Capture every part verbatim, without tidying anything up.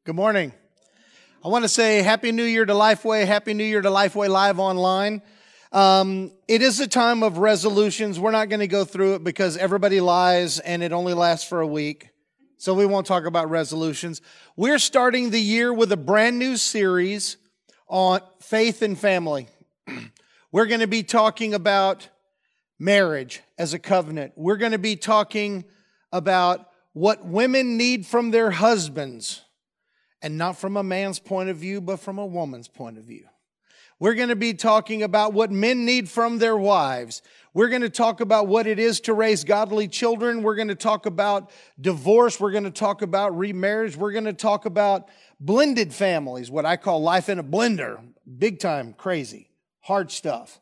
Good morning. I want to say Happy New Year to Lifeway, Happy New Year to Lifeway Live Online. Um, it is a time of resolutions. We're not going to go through it because everybody lies and it only lasts for a week. So we won't talk about resolutions. We're starting the year with a brand new series on faith and family. We're going to be talking about marriage as a covenant. We're going to be talking about what women need from their husbands. And not from a man's point of view, but from a woman's point of view. We're going to be talking about what men need from their wives. We're going to talk about what it is to raise godly children. We're going to talk about divorce. We're going to talk about remarriage. We're going to talk about blended families, what I call life in a blender. Big time, crazy, hard stuff.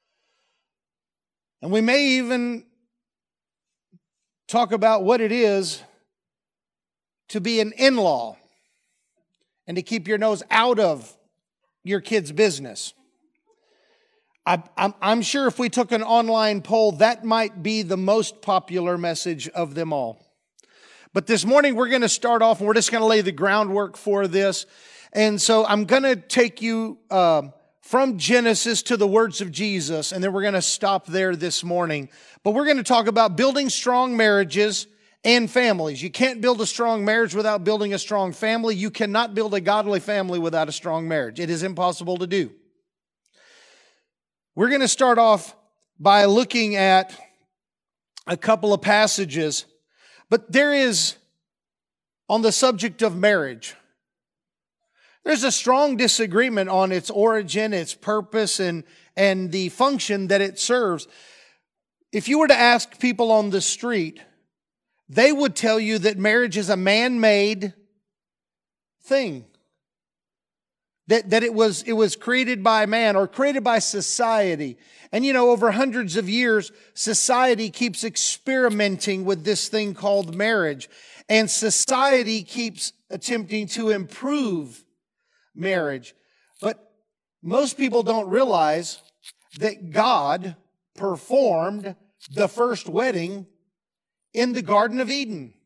And we may even talk about what it is to be an in-law and to keep your nose out of your kid's business. I, I'm, I'm sure if we took an online poll, that might be the most popular message of them all. But this morning, we're going to start off, and we're just going to lay the groundwork for this. And so I'm going to take you uh, from Genesis to the words of Jesus, and then we're going to stop there this morning. But we're going to talk about building strong marriages and families. You can't build a strong marriage without building a strong family. You cannot build a godly family without a strong marriage. It is impossible to do. We're going to start off by looking at a couple of passages, but there is, on the subject of marriage, there's a strong disagreement on its origin, its purpose, and, and the function that it serves. If you were to ask people on the street, they would tell you that marriage is a man-made thing. That, that it was, it was created by man or created by society. And you know, over hundreds of years, society keeps experimenting with this thing called marriage. And society keeps attempting to improve marriage. But most people don't realize that God performed the first wedding in the Garden of Eden.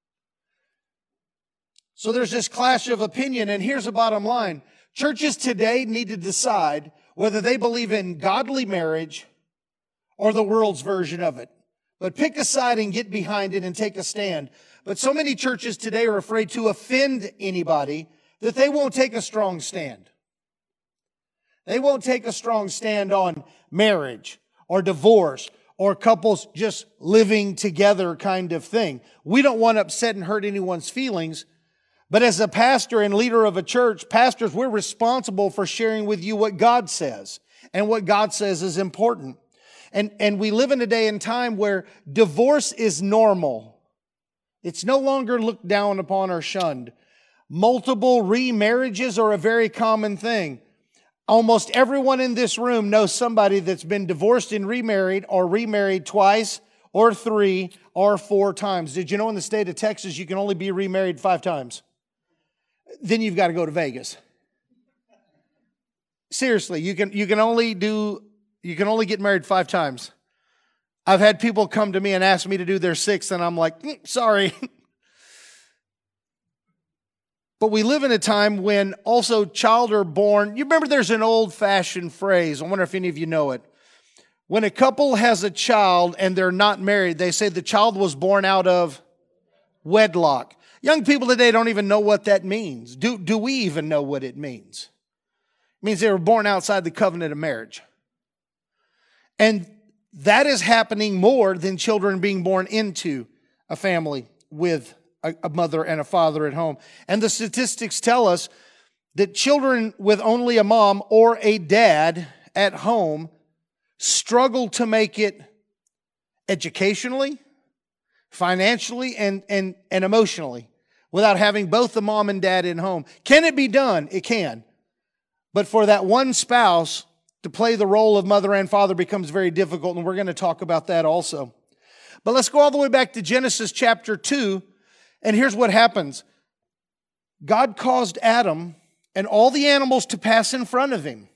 So there's this clash of opinion, and here's the bottom line. Churches today need to decide whether they believe in godly marriage or the world's version of it. But pick a side and get behind it and take a stand. But so many churches today are afraid to offend anybody that they won't take a strong stand. They won't take a strong stand on marriage or divorce or couples just living together kind of thing. We don't want to upset and hurt anyone's feelings. But as a pastor and leader of a church, pastors, we're responsible for sharing with you what God says. And what God says is important. And, and we live in a day and time where divorce is normal. It's no longer looked down upon or shunned. Multiple remarriages are a very common thing. Almost everyone in this room knows somebody that's been divorced and remarried or remarried twice or three or four times. Did you know in the state of Texas you can only be remarried five times? Then you've got to go to Vegas. Seriously, you can you can only do you can only get married five times. I've had people come to me and ask me to do their sixth, and I'm like, mm, sorry. But we live in a time when also child are born. You remember there's an old-fashioned phrase. I wonder if any of you know it. When a couple has a child and they're not married, they say the child was born out of wedlock. Young people today don't even know what that means. Do, do we even know what it means? It means they were born outside the covenant of marriage. And that is happening more than children being born into a family with A, a mother and a father at home. And the statistics tell us that children with only a mom or a dad at home struggle to make it educationally, financially, and, and, and emotionally without having both the mom and dad in home. Can it be done? It can. But for that one spouse to play the role of mother and father becomes very difficult, and we're going to talk about that also. But let's go all the way back to Genesis chapter two. And here's what happens. God caused Adam and all the animals to pass in front of him.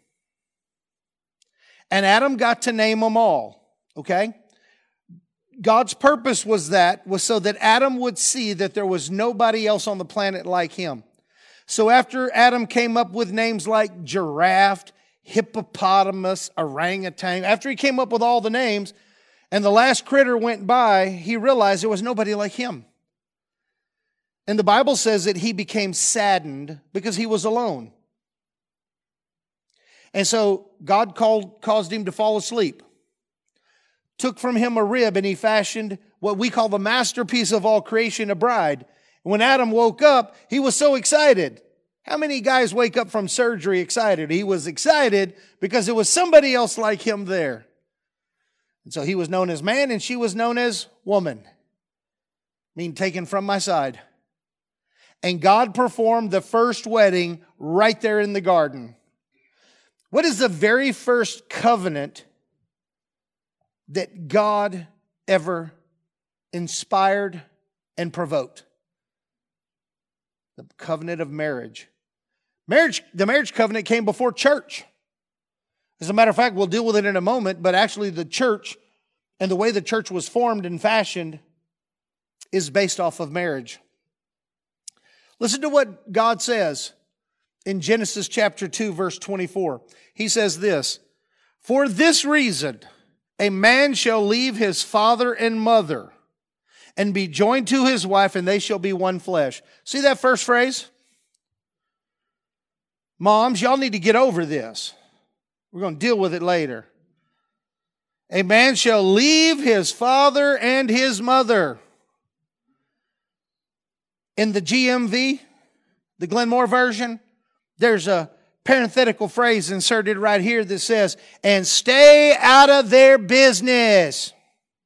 And Adam got to name them all, okay? God's purpose was that, was so that Adam would see that there was nobody else on the planet like him. So after Adam came up with names like giraffe, hippopotamus, orangutan, after he came up with all the names, and the last critter went by, he realized there was nobody like him. And the Bible says that he became saddened because he was alone. And so God called, caused him to fall asleep. Took from him a rib, and he fashioned what we call the masterpiece of all creation, a bride. When Adam woke up, he was so excited. How many guys wake up from surgery excited? He was excited because there was somebody else like him there. And so he was known as man, and she was known as woman, meaning taken from my side. And God performed the first wedding right there in the garden. What is the very first covenant that God ever inspired and provoked? The covenant of marriage. Marriage, the marriage covenant came before church. As a matter of fact, we'll deal with it in a moment, but actually the church and the way the church was formed and fashioned is based off of marriage. Listen to what God says in Genesis chapter two, verse twenty-four. He says this, "For this reason, a man shall leave his father and mother and be joined to his wife, and they shall be one flesh." See that first phrase? Moms, y'all need to get over this. We're going to deal with it later. A man shall leave his father and his mother. In the G M V, the Glenmore version, there's a parenthetical phrase inserted right here that says, "and stay out of their business."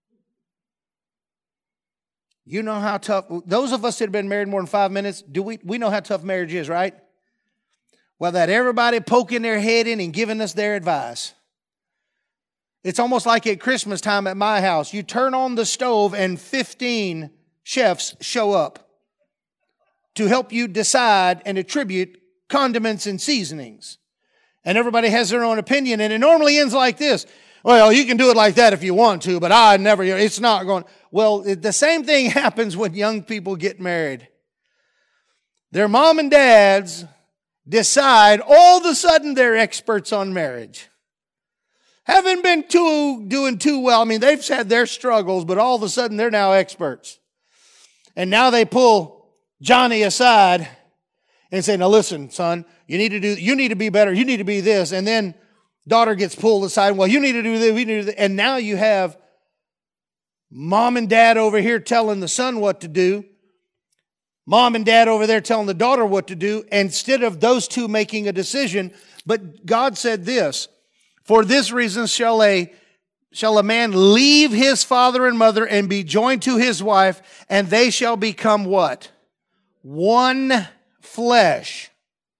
You know how tough, those of us that have been married more than five minutes, do we, we know how tough marriage is, right? Well, that everybody poking their head in and giving us their advice. It's almost like at Christmas time at my house. You turn on the stove and fifteen chefs show up to help you decide and attribute condiments and seasonings. And everybody has their own opinion, and it normally ends like this. Well, you can do it like that if you want to, but I never, it's not going. Well, the same thing happens when young people get married. Their mom and dads decide all of a sudden they're experts on marriage. Haven't been too, doing too well. I mean, they've had their struggles, but all of a sudden they're now experts. And now they pull Johnny aside and say, "Now listen, son, you need to do, you need to be better. You need to be this." And then daughter gets pulled aside. "Well, you need to do this. We need to do that." And now you have mom and dad over here telling the son what to do. Mom and dad over there telling the daughter what to do, instead of those two making a decision. But God said this, "For this reason shall a shall a man leave his father and mother and be joined to his wife, and they shall become" what? One flesh.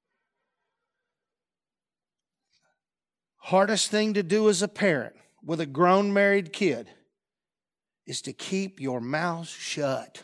Hardest thing to do as a parent with a grown married kid is to keep your mouth shut.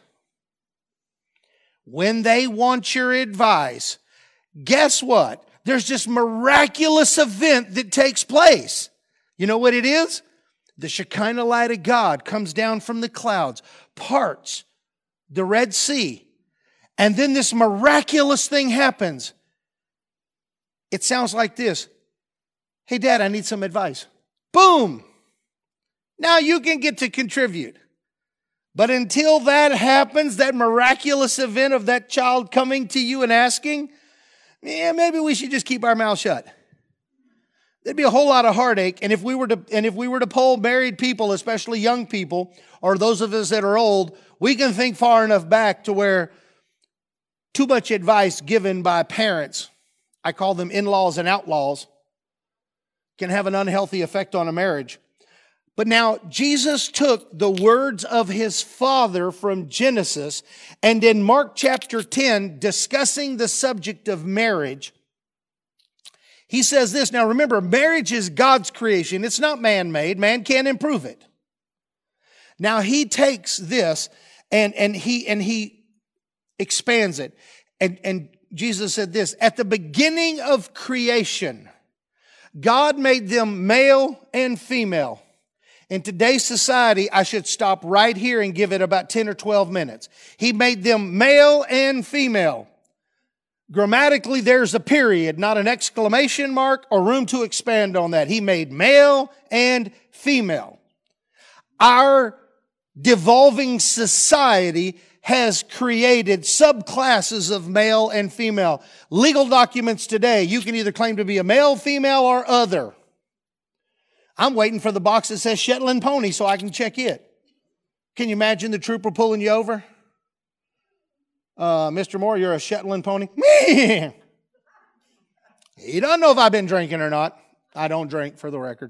When they want your advice, guess what? There's this miraculous event that takes place. You know what it is? The Shekinah light of God comes down from the clouds, parts the Red Sea, and then this miraculous thing happens. It sounds like this. "Hey, Dad, I need some advice." Boom! Now you can get to contribute. But until that happens, that miraculous event of that child coming to you and asking, yeah, maybe we should just keep our mouth shut. There'd be a whole lot of heartache. And if we were to, and if we were to poll married people, especially young people, or those of us that are old, we can think far enough back to where too much advice given by parents, I call them in-laws and outlaws, can have an unhealthy effect on a marriage. But now Jesus took the words of his Father from Genesis, and in Mark chapter ten, discussing the subject of marriage, he says this. Now remember, marriage is God's creation. It's not man-made. Man can't improve it. Now he takes this and, and he and he expands it. And, and Jesus said this, "At the beginning of creation, God made them male and female." In today's society, I should stop right here and give it about ten or twelve minutes. He made them male and female. Grammatically, there's a period, not an exclamation mark or room to expand on that. He made male and female. Our devolving society has created subclasses of male and female. Legal documents today, you can either claim to be a male, female, or other. I'm waiting for the box that says Shetland pony so I can check it. Can you imagine the trooper pulling you over? Uh, Mister Moore, you're a Shetland pony? Man! He doesn't know if I've been drinking or not. I don't drink, for the record.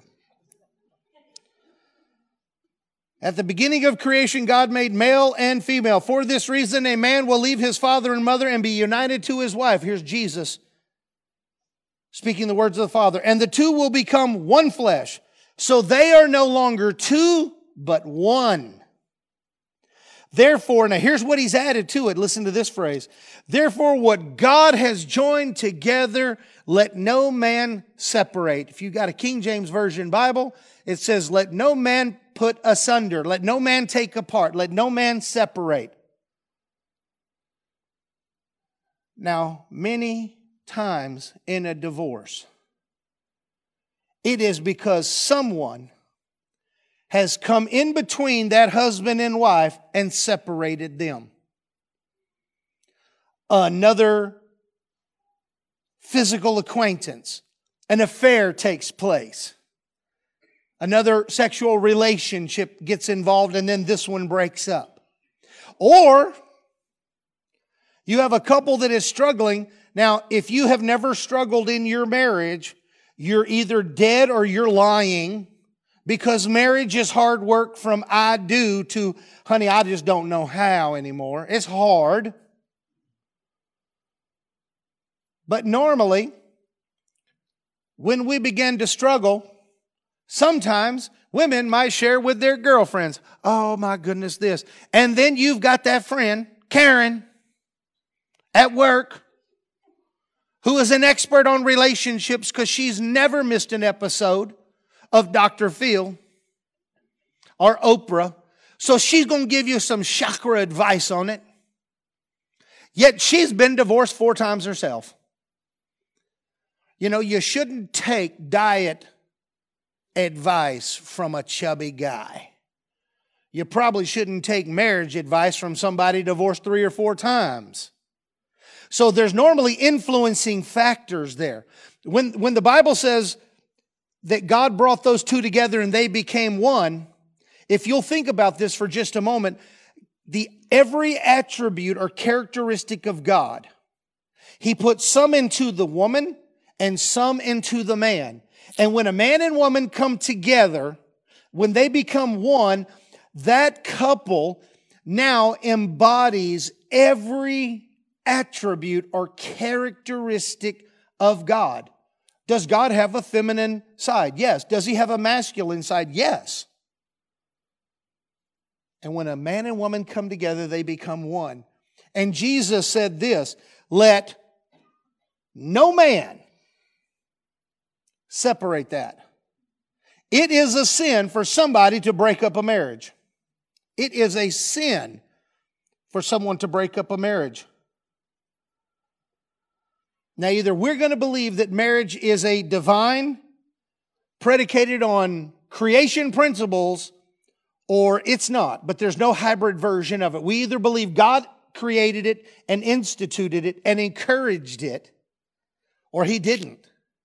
At the beginning of creation, God made male and female. For this reason, a man will leave his father and mother and be united to his wife. Here's Jesus speaking the words of the Father. And the two will become one flesh. So they are no longer two, but one. Therefore, now here's what he's added to it. Listen to this phrase. Therefore, what God has joined together, let no man separate. If you've got a King James Version Bible, it says, let no man put asunder. Let no man take apart. Let no man separate. Now, many times in a divorce, it is because someone has come in between that husband and wife and separated them. Another physical acquaintance, an affair takes place. Another sexual relationship gets involved and then this one breaks up. Or you have a couple that is struggling. Now, if you have never struggled in your marriage, you're either dead or you're lying. Because marriage is hard work from I do to, honey, I just don't know how anymore. It's hard. But normally, when we begin to struggle, sometimes women might share with their girlfriends, oh my goodness, this. And then you've got that friend, Karen, at work, who is an expert on relationships because she's never missed an episode of Doctor Phil or Oprah. So she's going to give you some chakra advice on it. Yet she's been divorced four times herself. You know, you shouldn't take diet advice from a chubby guy. You probably shouldn't take marriage advice from somebody divorced three or four times. So there's normally influencing factors there. When, when the Bible says that God brought those two together and they became one, if you'll think about this for just a moment, the every attribute or characteristic of God, He put some into the woman and some into the man. And when a man and woman come together, when they become one, that couple now embodies every attribute or characteristic of God. Does God have a feminine side? Yes. Does He have a masculine side? Yes. And when a man and woman come together, they become one. And Jesus said this, let no man separate that. It is a sin for somebody to break up a marriage. It is a sin for someone to break up a marriage. Now, either we're going to believe that marriage is a divine, predicated on creation principles, or it's not. But there's no hybrid version of it. We either believe God created it and instituted it and encouraged it, or He didn't.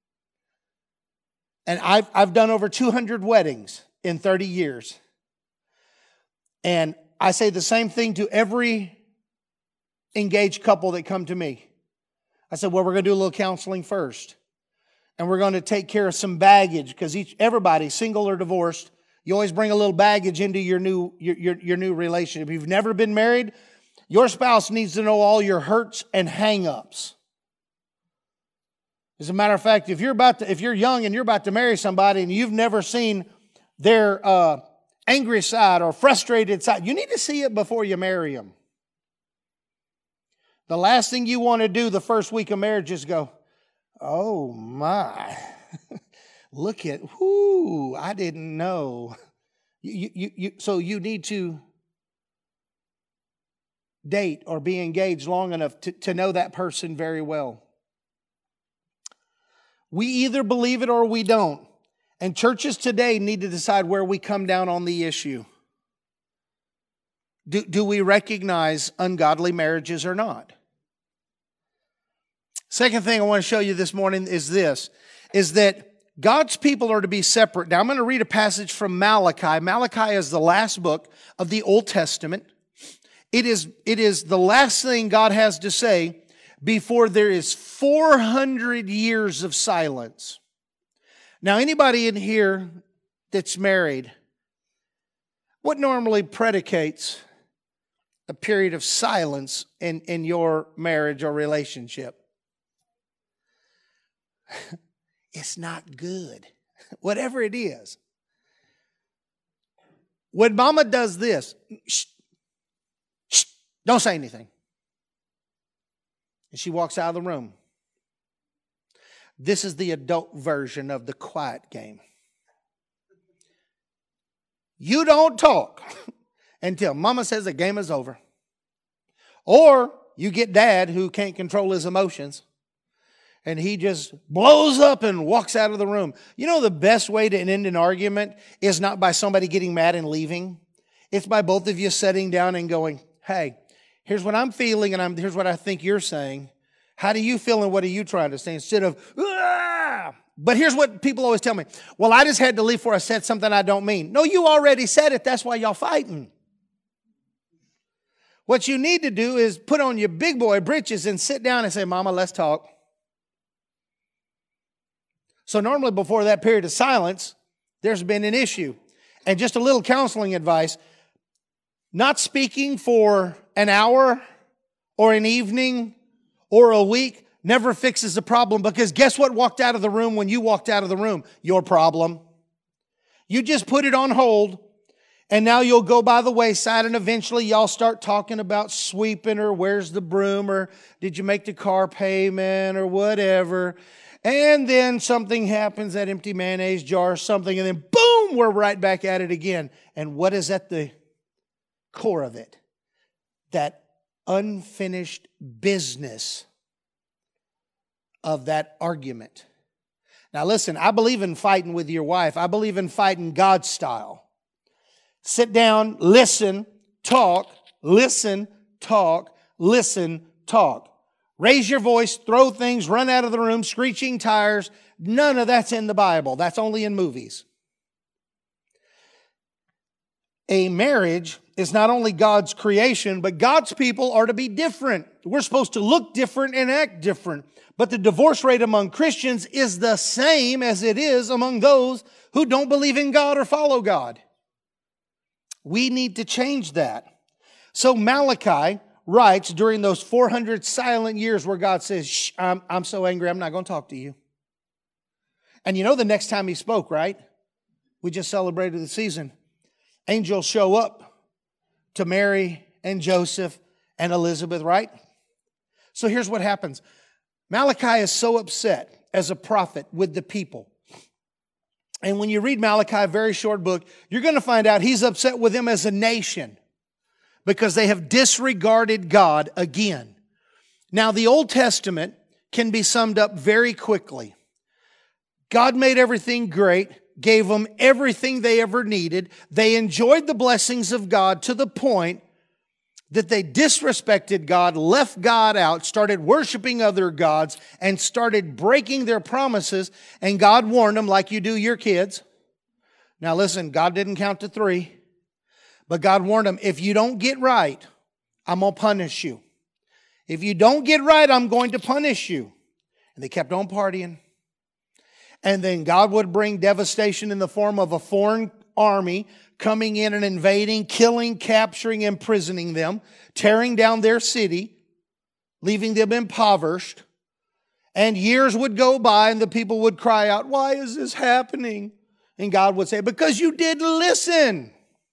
And I've, I've done over two hundred weddings in thirty years. And I say the same thing to every engaged couple that come to me. I said, well, we're going to do a little counseling first. And we're going to take care of some baggage because each everybody, single or divorced, you always bring a little baggage into your new, your, your, your new relationship. If you've never been married, your spouse needs to know all your hurts and hang-ups. As a matter of fact, if you're about to, if you're young and you're about to marry somebody and you've never seen their uh, angry side or frustrated side, you need to see it before you marry them. The last thing you want to do the first week of marriage is go, oh my, look at, whoo, I didn't know. You, you, you, so you need to date or be engaged long enough to, to know that person very well. We either believe it or we don't. And churches today need to decide where we come down on the issue. Do, do we recognize ungodly marriages or not? Second thing I want to show you this morning is this, is that God's people are to be separate. Now I'm going to read a passage from Malachi. Malachi is the last book of the Old Testament. It is, it is the last thing God has to say before there is four hundred years of silence. Now anybody in here that's married, what normally predicates a period of silence in, in your marriage or relationship? It's not good. Whatever it is. When mama does this, shh, shh, don't say anything. And she walks out of the room. This is the adult version of the quiet game. You don't talk until mama says the game is over. Or you get dad who can't control his emotions and he just blows up and walks out of the room. You know the best way to end an argument is not by somebody getting mad and leaving. It's by both of you sitting down and going, hey, here's what I'm feeling and I'm, here's what I think you're saying. How do you feel and what are you trying to say? Instead of, ah! But here's what people always tell me. Well, I just had to leave before I said something I don't mean. No, you already said it. That's why y'all fighting. What you need to do is put on your big boy britches and sit down and say, Mama, let's talk. So normally before that period of silence, there's been an issue. And just a little counseling advice, not speaking for an hour or an evening or a week never fixes the problem, because guess what walked out of the room when you walked out of the room? Your problem. You just put it on hold, and now you'll go by the wayside, and eventually y'all start talking about sweeping or where's the broom or did you make the car payment or whatever. And then something happens, that empty mayonnaise jar or something, and then boom, we're right back at it again. And what is at the core of it? That unfinished business of that argument. Now listen, I believe in fighting with your wife. I believe in fighting God's style. Sit down, listen, talk, listen, talk, listen, talk. Raise your voice, throw things, run out of the room, screeching tires. None of that's in the Bible. That's only in movies. A marriage is not only God's creation, but God's people are to be different. We're supposed to look different and act different. But the divorce rate among Christians is the same as it is among those who don't believe in God or follow God. We need to change that. So Malachi writes during those four hundred silent years where God says, Shh, I'm, I'm so angry, I'm not going to talk to you. And you know the next time he spoke, right? We just celebrated the season. Angels show up to Mary and Joseph and Elizabeth, right? So here's what happens. Malachi is so upset as a prophet with the people. And when you read Malachi, a very short book, you're going to find out he's upset with them as a nation because they have disregarded God again. Now, the Old Testament can be summed up very quickly. God made everything great, gave them everything they ever needed. They enjoyed the blessings of God to the point that they disrespected God, left God out, started worshiping other gods, and started breaking their promises. And God warned them like you do your kids. Now listen, God didn't count to three, but God warned them, if you don't get right, I'm going to punish you. If you don't get right, I'm going to punish you. And they kept on partying. And then God would bring devastation in the form of a foreign army coming in and invading, killing, capturing, imprisoning them, tearing down their city, leaving them impoverished. And years would go by and the people would cry out, why is this happening? And God would say, because you didn't listen.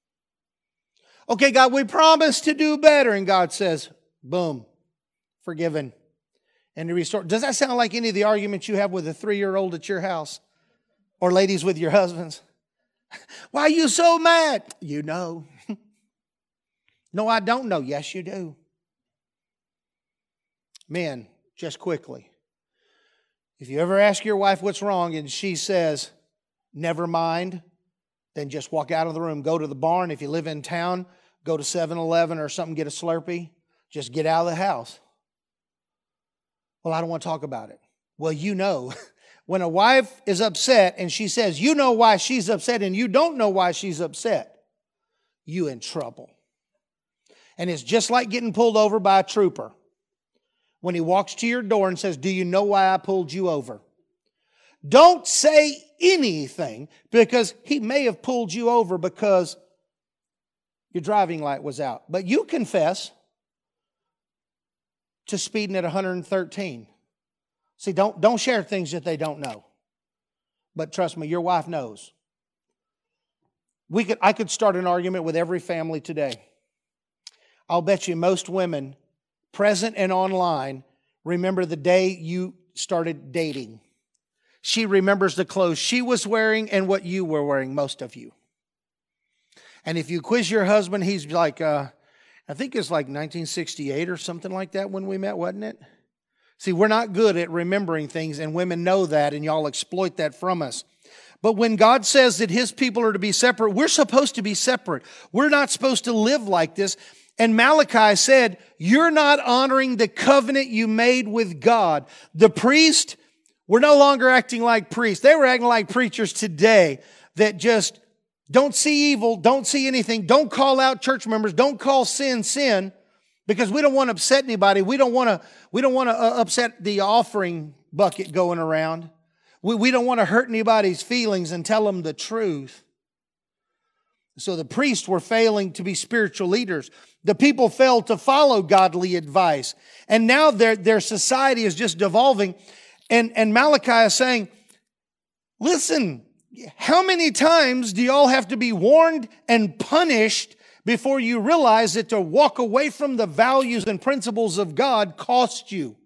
Okay, God, we promised to do better. And God says, boom, forgiven. And to restore. Does that sound like any of the arguments you have with a three-year-old at your house? Or ladies with your husbands? Why are you so mad? You know. No, I don't know. Yes, you do. Men, just quickly. If you ever ask your wife what's wrong and she says, never mind, then just walk out of the room. Go to the barn. If you live in town, go to seven eleven or something, get a Slurpee. Just get out of the house. Well, I don't want to talk about it. Well, you know, when a wife is upset and she says, you know why she's upset and you don't know why she's upset, you in trouble. And it's just like getting pulled over by a trooper. When he walks to your door and says, do you know why I pulled you over? Don't say anything, because he may have pulled you over because your driving light was out. But you confess to speeding at one hundred thirteen. See, don't, don't share things that they don't know. But trust me, your wife knows. We could, I could start an argument with every family today. I'll bet you most women, present and online, remember the day you started dating. She remembers the clothes she was wearing and what you were wearing, most of you. And if you quiz your husband, he's like, uh, I think it's like nineteen sixty-eight or something like that when we met, wasn't it? See, we're not good at remembering things, and women know that, and y'all exploit that from us. But when God says that His people are to be separate, we're supposed to be separate. We're not supposed to live like this. And Malachi said, you're not honoring the covenant you made with God. The priest, we're no longer acting like priests. They were acting like preachers today that just don't see evil, don't see anything, don't call out church members, don't call sin sin, because we don't want to upset anybody. We don't want to, we don't want to upset the offering bucket going around. We, we don't want to hurt anybody's feelings and tell them the truth. So the priests were failing to be spiritual leaders. The people failed to follow godly advice. And now their, their society is just devolving. And, and Malachi is saying, listen, how many times do y'all have to be warned and punished before you realize that to walk away from the values and principles of God cost you?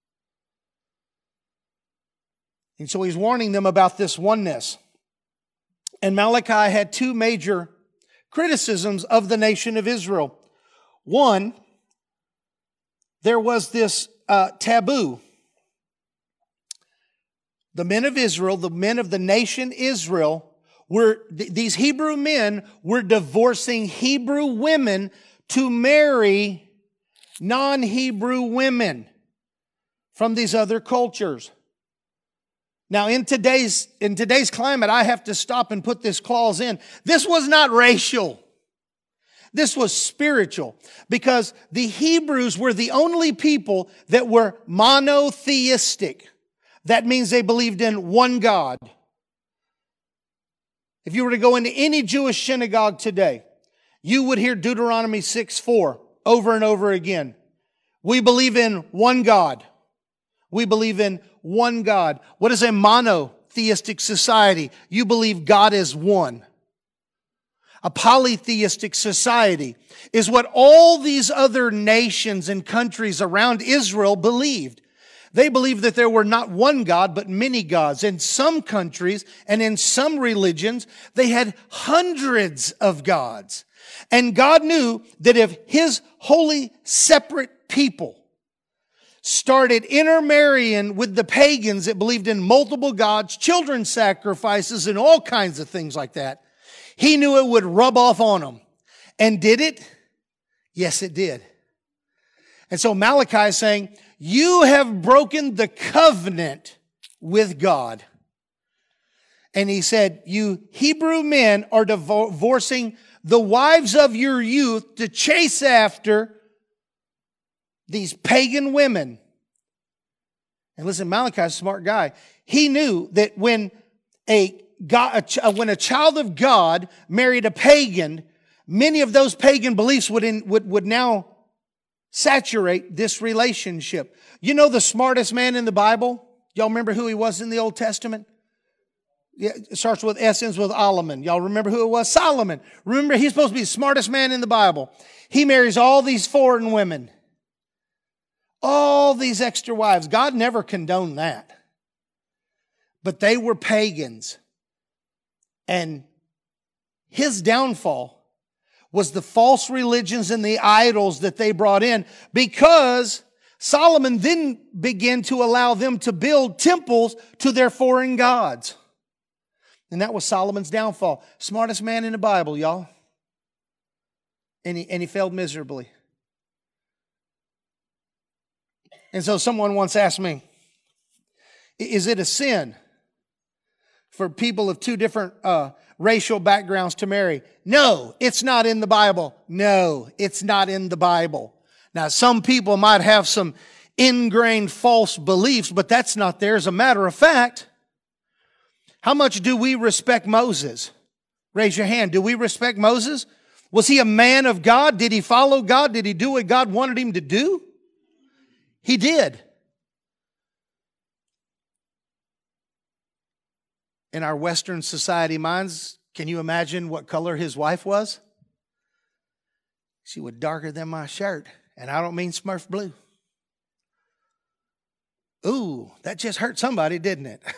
And so he's warning them about this oneness. And Malachi had two major criticisms of the nation of Israel. One, there was this uh, taboo. The men of Israel, the men of the nation Israel, were th- these Hebrew men were divorcing Hebrew women to marry non-Hebrew women from these other cultures. Now, in today's, in today's climate, I have to stop and put this clause in. This was not racial. This was spiritual, because the Hebrews were the only people that were monotheistic. That means they believed in one God. If you were to go into any Jewish synagogue today, you would hear Deuteronomy six four over and over again. We believe in one God. We believe in one God. What is a monotheistic society? You believe God is one. A polytheistic society is what all these other nations and countries around Israel believed. They believed that there were not one God, but many gods. In some countries and in some religions, they had hundreds of gods. And God knew that if His holy, separate people started intermarrying with the pagans that believed in multiple gods, children's sacrifices, and all kinds of things like that, He knew it would rub off on them. And did it? Yes, it did. And so Malachi is saying, you have broken the covenant with God. And he said, you Hebrew men are divorcing the wives of your youth to chase after these pagan women. And listen, Malachi's a smart guy. He knew that when a God, when a child of God married a pagan, many of those pagan beliefs would, in, would, would now saturate this relationship. You know the smartest man in the Bible? Y'all remember who he was in the Old Testament? Yeah, it starts with S, ends with Solomon. Y'all remember who it was? Solomon. Remember, he's supposed to be the smartest man in the Bible. He marries all these foreign women. All these extra wives. God never condoned that. But they were pagans. And his downfall was the false religions and the idols that they brought in, because Solomon then began to allow them to build temples to their foreign gods. And that was Solomon's downfall. Smartest man in the Bible, y'all. And he, and he failed miserably. And so someone once asked me, is it a sin for people of two different uh, racial backgrounds to marry? No, it's not in the Bible. No, it's not in the Bible. Now, some people might have some ingrained false beliefs, but that's not there. As a matter of fact, how much do we respect Moses? Raise your hand. Do we respect Moses? Was he a man of God? Did he follow God? Did he do what God wanted him to do? He did. In our Western society minds, can you imagine what color his wife was? She was darker than my shirt. And I don't mean Smurf blue. Ooh, that just hurt somebody, didn't it?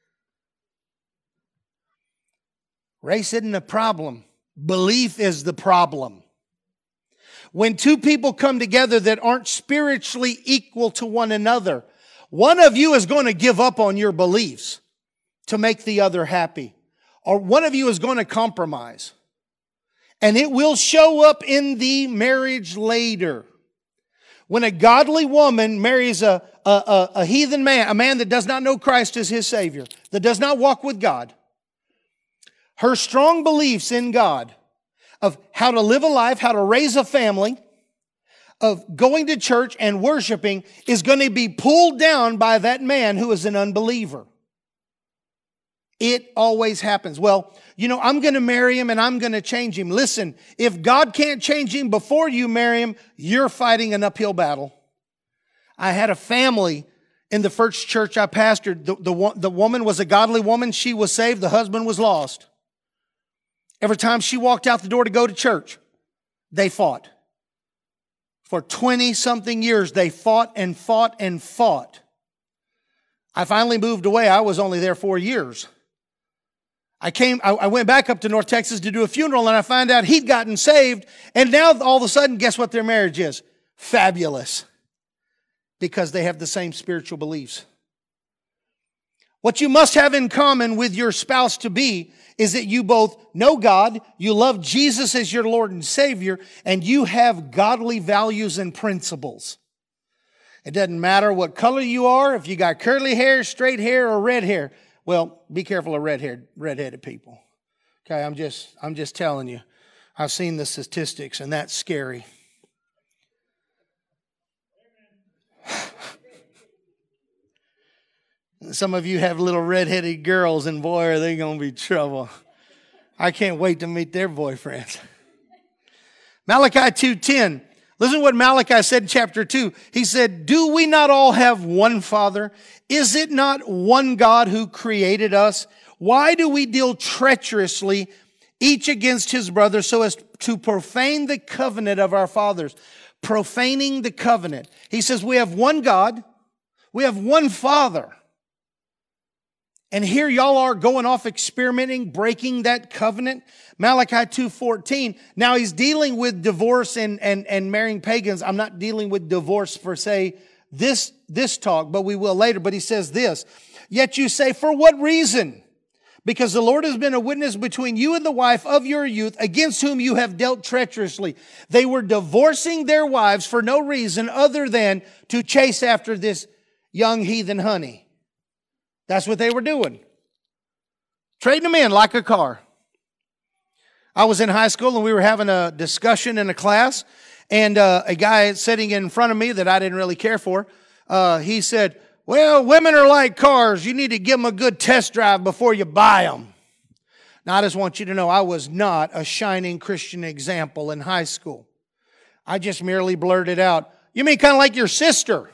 Race isn't the problem. Belief is the problem. When two people come together that aren't spiritually equal to one another, one of you is going to give up on your beliefs to make the other happy. Or one of you is going to compromise. And it will show up in the marriage later. When a godly woman marries a, a, a, a heathen man, a man that does not know Christ as his Savior, that does not walk with God, her strong beliefs in God of how to live a life, how to raise a family, of going to church and worshiping is going to be pulled down by that man who is an unbeliever. It always happens. Well, you know, I'm going to marry him and I'm going to change him. Listen, if God can't change him before you marry him, you're fighting an uphill battle. I had a family in the first church I pastored. The, the, the woman was a godly woman. She was saved. The husband was lost. Every time she walked out the door to go to church, they fought. For twenty-something years, they fought and fought and fought. I finally moved away. I was only there four years. I came, I went back up to North Texas to do a funeral, and I found out he'd gotten saved. And now all of a sudden, guess what their marriage is? Fabulous. Because they have the same spiritual beliefs. What you must have in common with your spouse to be is that you both know God, you love Jesus as your Lord and Savior, and you have godly values and principles. It doesn't matter what color you are, if you got curly hair, straight hair, or red hair. Well, be careful of red-haired, red-headed people. Okay, I'm just, I'm just telling you. I've seen the statistics, and that's scary. Some of you have little red-headed girls, and boy, are they going to be trouble. I can't wait to meet their boyfriends. Malachi two ten. Listen to what Malachi said in chapter two. He said, do we not all have one Father? Is it not one God who created us? Why do we deal treacherously each against his brother so as to profane the covenant of our fathers? Profaning the covenant. He says we have one God. We have one Father. And here y'all are going off experimenting, breaking that covenant. Malachi two fourteen. Now he's dealing with divorce and, and, and marrying pagans. I'm not dealing with divorce per se this, this talk, but we will later. But he says this, yet you say, for what reason? Because the Lord has been a witness between you and the wife of your youth, against whom you have dealt treacherously. They were divorcing their wives for no reason other than to chase after this young heathen honey. That's what they were doing. Trading them in like a car. I was in high school and we were having a discussion in a class. And uh, a guy sitting in front of me that I didn't really care for, uh, he said, well, women are like cars. You need to give them a good test drive before you buy them. Now, I just want you to know I was not a shining Christian example in high school. I just merely blurted out, you mean kind of like your sister?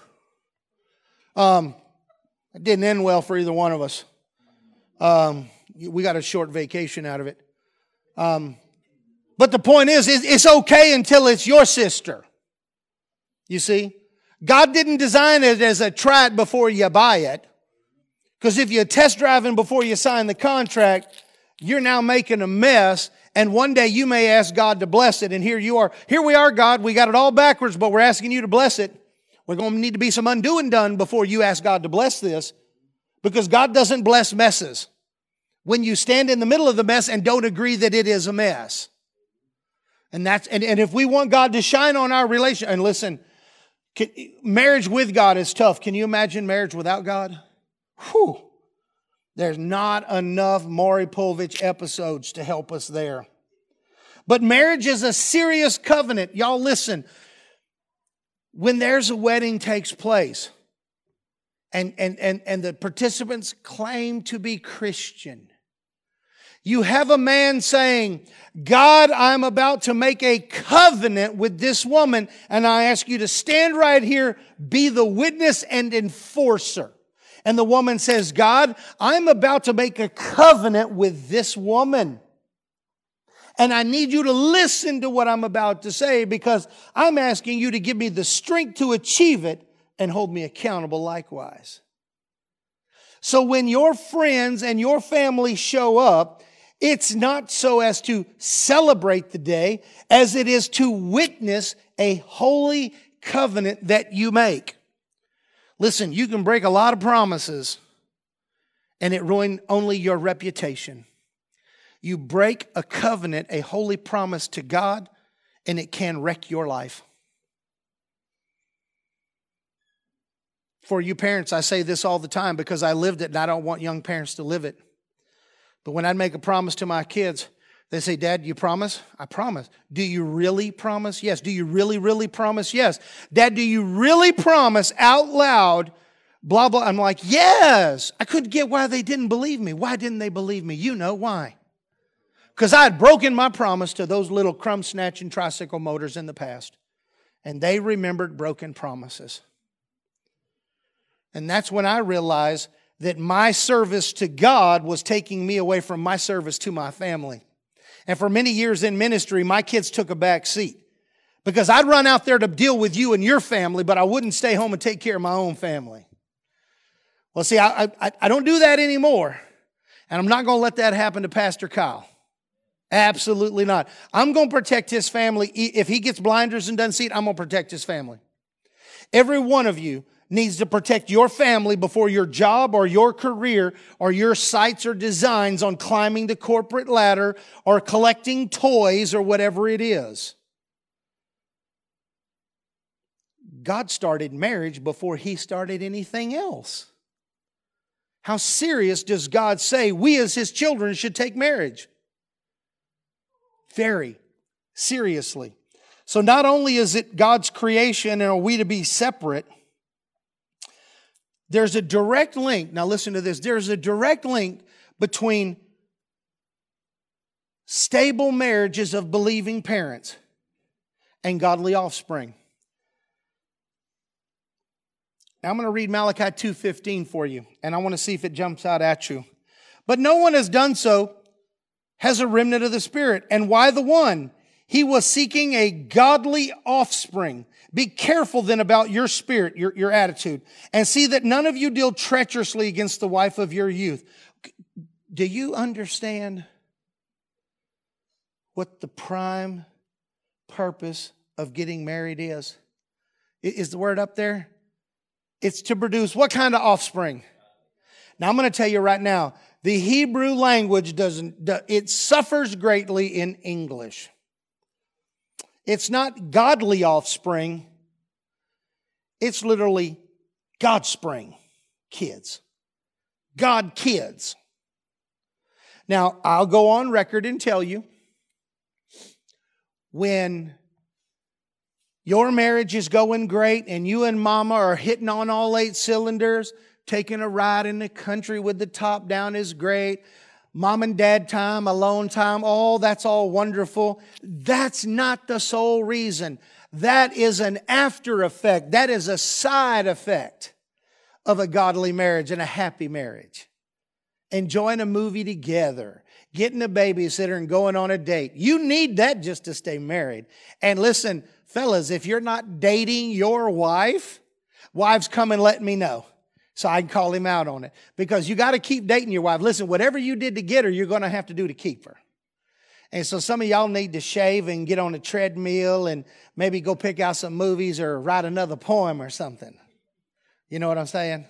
Um... It didn't end well for either one of us. Um, we got a short vacation out of it. Um, but the point is, it's okay until it's your sister. You see? God didn't design it as a try it before you buy it. Because if you're test driving before you sign the contract, you're now making a mess. And one day you may ask God to bless it. And here you are. Here we are, God. We got it all backwards, but we're asking you to bless it. We're going to need to be some undoing done before you ask God to bless this, because God doesn't bless messes. When you stand in the middle of the mess and don't agree that it is a mess. And that's and, and if we want God to shine on our relation, and listen, can, marriage with God is tough. Can you imagine marriage without God? Whew. There's not enough Maury Povich episodes to help us there. But marriage is a serious covenant. Y'all listen. When there's a wedding takes place, and, and, and, and the participants claim to be Christian, you have a man saying, God, I'm about to make a covenant with this woman, and I ask you to stand right here, be the witness and enforcer. And the woman says, God, I'm about to make a covenant with this woman. And I need you to listen to what I'm about to say, because I'm asking you to give me the strength to achieve it and hold me accountable likewise. So when your friends and your family show up, it's not so as to celebrate the day as it is to witness a holy covenant that you make. Listen, you can break a lot of promises and it ruin only your reputation. You break a covenant, a holy promise to God, and it can wreck your life. For you parents, I say this all the time because I lived it and I don't want young parents to live it. But when I make a promise to my kids, they say, Dad, you promise? I promise. Do you really promise? Yes. Do you really, really promise? Yes. Dad, do you really promise out loud? Blah, blah. I'm like, yes. I couldn't get why they didn't believe me. Why didn't they believe me? You know why. Because I had broken my promise to those little crumb-snatching tricycle motors in the past. And they remembered broken promises. And that's when I realized that my service to God was taking me away from my service to my family. And for many years in ministry, my kids took a back seat. Because I'd run out there to deal with you and your family, but I wouldn't stay home and take care of my own family. Well, see, I, I, I don't do that anymore. And I'm not going to let that happen to Pastor Kyle. Absolutely not. I'm going to protect his family. If he gets blinders and doesn't see it, I'm going to protect his family. Every one of you needs to protect your family before your job or your career or your sights or designs on climbing the corporate ladder or collecting toys or whatever it is. God started marriage before He started anything else. How serious does God say we as His children should take marriage? Very seriously. So not only is it God's creation and are we to be separate, there's a direct link. Now listen to this. There's a direct link between stable marriages of believing parents and godly offspring. Now I'm going to read Malachi two fifteen for you, and I want to see if it jumps out at you. But no one has done so, has a remnant of the Spirit. And why the one? He was seeking a godly offspring. Be careful then about your spirit, your, your attitude, and see that none of you deal treacherously against the wife of your youth. Do you understand what the prime purpose of getting married is? Is the word up there? It's to produce what kind of offspring? Now I'm going to tell you right now, the Hebrew language doesn't, it suffers greatly in English. It's not godly offspring. It's literally Godspring kids. God kids. Now, I'll go on record and tell you, when your marriage is going great and you and mama are hitting on all eight cylinders, taking a ride in the country with the top down is great, mom and dad time, alone time, oh, that's all wonderful. That's not the sole reason. That is an after effect. That is a side effect of a godly marriage and a happy marriage. Enjoying a movie together, getting a babysitter and going on a date. You need that just to stay married. And listen, fellas, if you're not dating your wife, wives, come and let me know, so I can call him out on it. Because you got to keep dating your wife. Listen, whatever you did to get her, you're going to have to do to keep her. And so some of y'all need to shave and get on a treadmill and maybe go pick out some movies or write another poem or something. You know what I'm saying?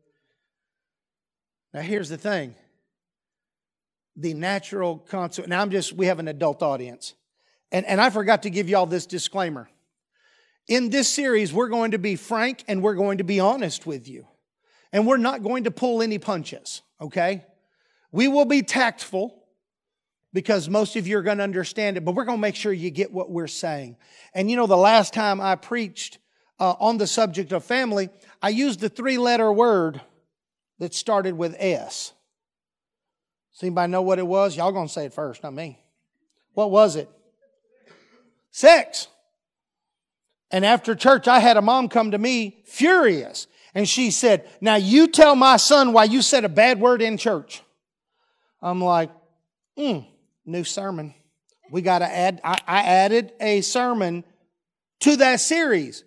Now here's the thing. The natural consequence. Now I'm just, we have an adult audience. And, and I forgot to give y'all this disclaimer. In this series, we're going to be frank and we're going to be honest with you. And we're not going to pull any punches, okay? We will be tactful because most of you are going to understand it, but we're going to make sure you get what we're saying. And you know, the last time I preached uh, on the subject of family, I used the three-letter word that started with S. Does anybody know what it was? Y'all going to say it first, not me. What was it? Sex. And after church, I had a mom come to me furious. And she said, now you tell my son why you said a bad word in church. I'm like, hmm, new sermon. We got to add, I, I added a sermon to that series.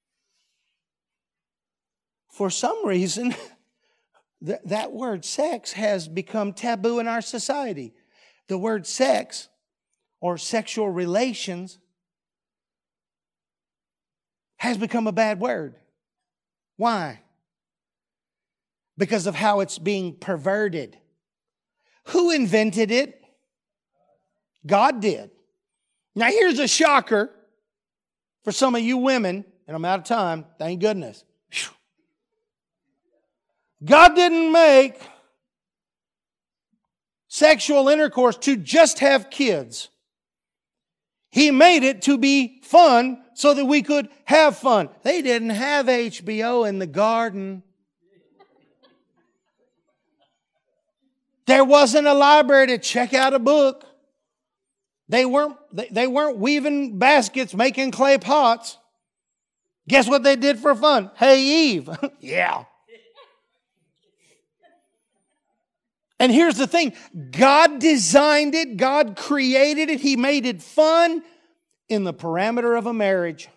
For some reason, th- that word sex has become taboo in our society. The word sex or sexual relations has become a bad word. Why? Because of how it's being perverted. Who invented it? God did. Now here's a shocker for some of you women, and I'm out of time, thank goodness. Whew. God didn't make sexual intercourse to just have kids. He made it to be fun so that we could have fun. They didn't have H B O in the garden. There wasn't a library to check out a book. They weren't, they, they weren't weaving baskets, making clay pots. Guess what they did for fun? Hey, Eve. Yeah. And here's the thing. God designed it. God created it. He made it fun in the parameter of a marriage.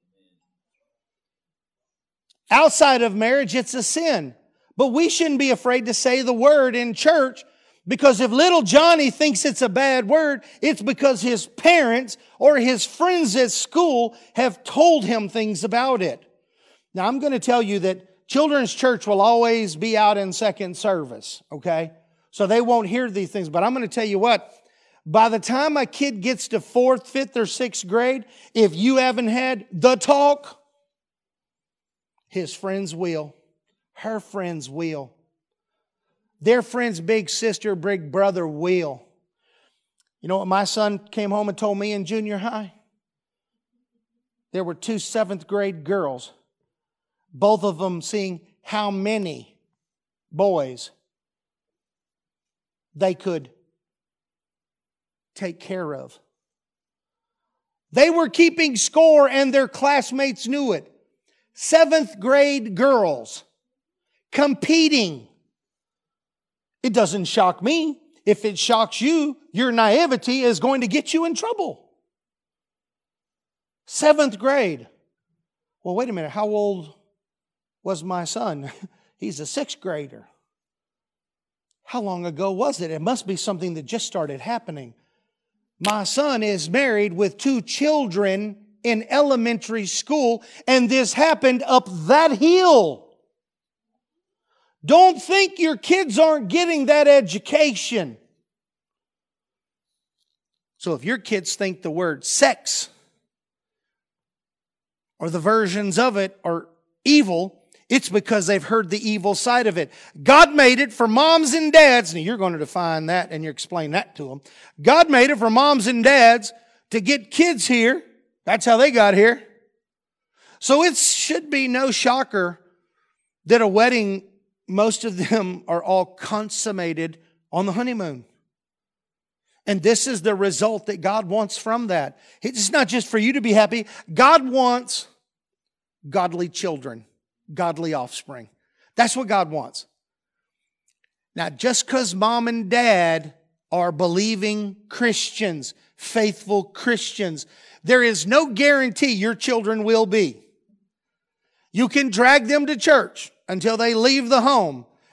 Outside of marriage, it's a sin. But we shouldn't be afraid to say the word in church, because if little Johnny thinks it's a bad word, it's because his parents or his friends at school have told him things about it. Now, I'm going to tell you that children's church will always be out in second service, okay? So they won't hear these things. But I'm going to tell you what, by the time a kid gets to fourth, fifth, or sixth grade, if you haven't had the talk, his friends will. Her friends will. Their friend's big sister, big brother will. You know what my son came home and told me in junior high? There were two seventh grade girls, both of them seeing how many boys they could take care of. They were keeping score and their classmates knew it. Seventh grade girls competing. It doesn't shock me. If it shocks you, your naivety is going to get you in trouble. Seventh grade. Well, wait a minute. How old was my son? He's a sixth grader. How long ago was it? It must be something that just started happening. My son is married with two children in elementary school, and this happened up that hill. Don't think your kids aren't getting that education. So if your kids think the word sex or the versions of it are evil, it's because they've heard the evil side of it. God made it for moms and dads. Now you're going to define that and you explain that to them. God made it for moms and dads to get kids here. That's how they got here. So it should be no shocker that a wedding, most of them are all consummated on the honeymoon. And this is the result that God wants from that. It's not just for you to be happy. God wants godly children, godly offspring. That's what God wants. Now, just because mom and dad are believing Christians, faithful Christians, there is no guarantee your children will be. You can drag them to church until they leave the home,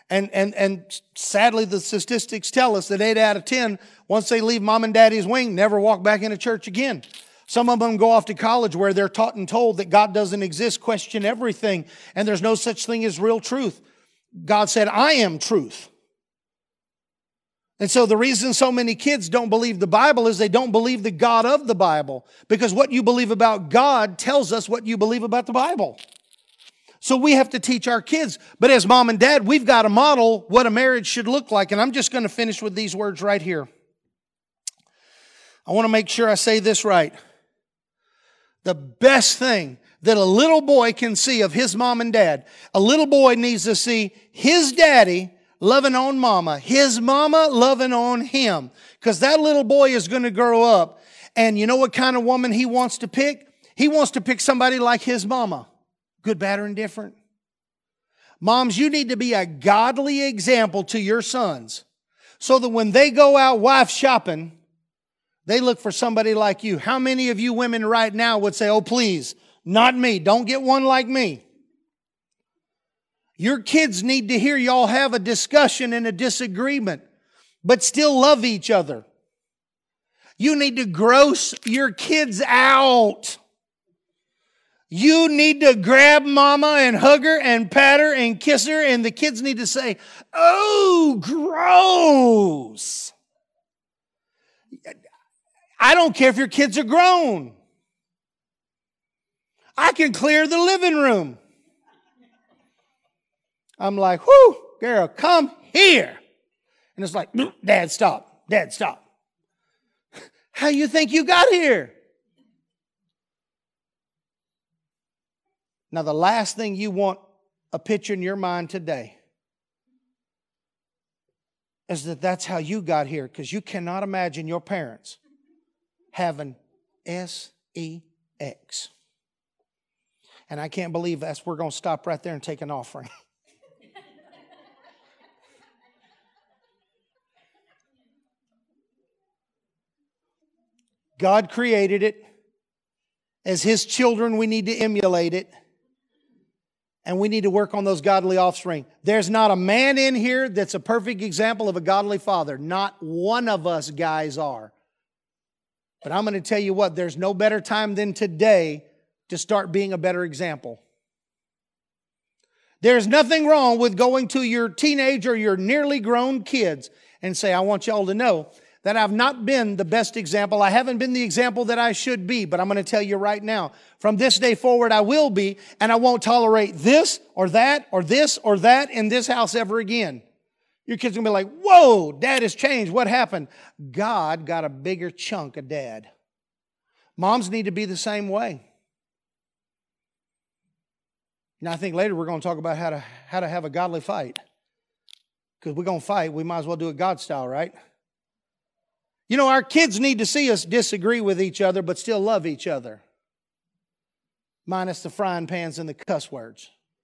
And, and, and sadly, the statistics tell us that eight out of ten, once they leave mom and daddy's wing, never walk back into church again. Some of them go off to college where they're taught and told that God doesn't exist, question everything, and there's no such thing as real truth. God said, I am truth. And so the reason so many kids don't believe the Bible is they don't believe the God of the Bible. Because what you believe about God tells us what you believe about the Bible. So we have to teach our kids. But as mom and dad, we've got to model what a marriage should look like. And I'm just going to finish with these words right here. I want to make sure I say this right. The best thing that a little boy can see of his mom and dad, a little boy needs to see his daddy loving on mama, his mama loving on him. Because that little boy is going to grow up. And you know what kind of woman he wants to pick? He wants to pick somebody like his mama. Good, bad, or indifferent. Moms, you need to be a godly example to your sons so that when they go out wife shopping, they look for somebody like you. How many of you women right now would say, oh, please, not me. Don't get one like me. Your kids need to hear y'all have a discussion and a disagreement, but still love each other. You need to gross your kids out. You need to grab mama and hug her and pat her and kiss her, and the kids need to say, oh, gross. I don't care if your kids are grown. I can clear the living room. I'm like, whoo, girl, come here. And it's like, Dad, stop. Dad, stop. How you think you got here? Now, the last thing you want a picture in your mind today is that that's how you got here, because you cannot imagine your parents having S E X. And I can't believe that's, we're going to stop right there and take an offering. God created it. As His children, we need to emulate it. And we need to work on those godly offspring. There's not a man in here that's a perfect example of a godly father. Not one of us guys are. But I'm going to tell you what, there's no better time than today to start being a better example. There's nothing wrong with going to your teenage or your nearly grown kids and say, I want y'all to know that I've not been the best example. I haven't been the example that I should be, but I'm going to tell you right now, from this day forward, I will be, and I won't tolerate this or that or this or that in this house ever again. Your kids are going to be like, whoa, Dad has changed. What happened? God got a bigger chunk of Dad. Moms need to be the same way. Now, I think later we're going to talk about how to, how to have a godly fight. Because we're going to fight, we might as well do it God style, right? You know, our kids need to see us disagree with each other, but still love each other. Minus the frying pans and the cuss words.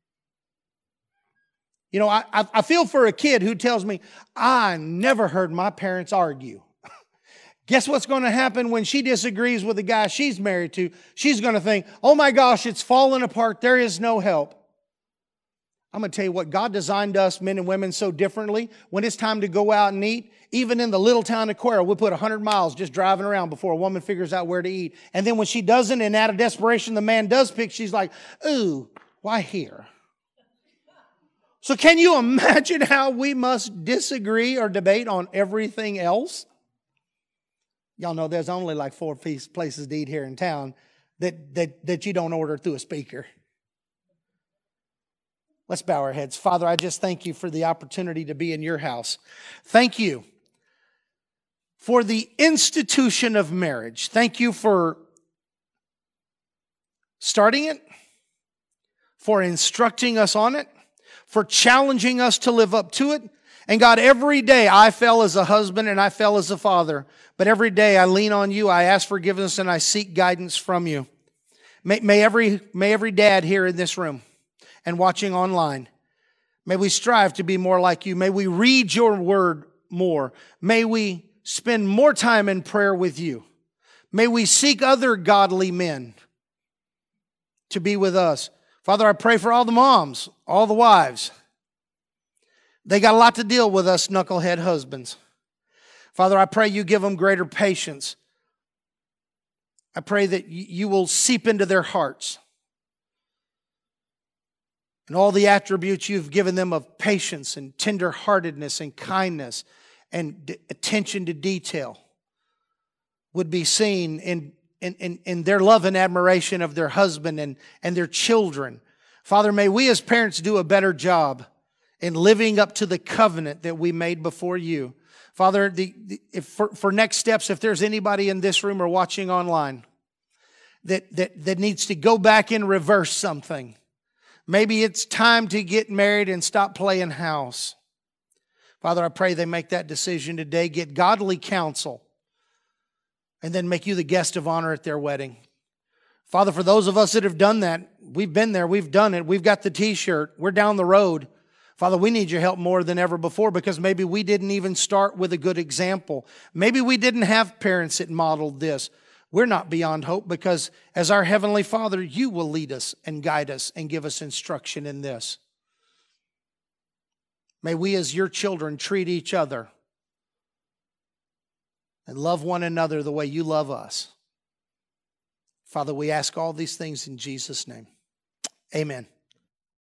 You know, I, I feel for a kid who tells me, I never heard my parents argue. Guess what's going to happen when she disagrees with the guy she's married to? She's going to think, oh my gosh, it's falling apart. There is no help. I'm going to tell you what, God designed us men and women so differently. When it's time to go out and eat, even in the little town of Cuero, we'll put one hundred miles just driving around before a woman figures out where to eat. And then when she doesn't, and out of desperation the man does pick, she's like, ooh, why here? So can you imagine how we must disagree or debate on everything else? Y'all know there's only like four places to eat here in town that, that, that you don't order through a speaker. Let's bow our heads. Father, I just thank you for the opportunity to be in your house. Thank you for the institution of marriage. Thank you for starting it, for instructing us on it, for challenging us to live up to it. And God, every day I fell as a husband and I fell as a father. But every day I lean on you, I ask forgiveness, and I seek guidance from you. May, may, every, may every dad here in this room and watching online, may we strive to be more like you. May we read your word more. May we spend more time in prayer with you. May we seek other godly men to be with us. Father, I pray for all the moms, all the wives. They got a lot to deal with, us knucklehead husbands. Father, I pray you give them greater patience. I pray that you will seep into their hearts and all the attributes you've given them of patience and tenderheartedness and kindness and d- attention to detail would be seen in, in, in, in their love and admiration of their husband and, and their children. Father, may we as parents do a better job in living up to the covenant that we made before you. Father, the, the, if for, for next steps, if there's anybody in this room or watching online that, that, that needs to go back and reverse something, maybe it's time to get married and stop playing house. Father, I pray they make that decision today, get godly counsel, and then make you the guest of honor at their wedding. Father, for those of us that have done that, we've been there, we've done it, we've got the t-shirt, we're down the road. Father, we need your help more than ever before because maybe we didn't even start with a good example. Maybe we didn't have parents that modeled this. We're not beyond hope because as our Heavenly Father, you will lead us and guide us and give us instruction in this. May we as your children treat each other and love one another the way you love us. Father, we ask all these things in Jesus' name. Amen.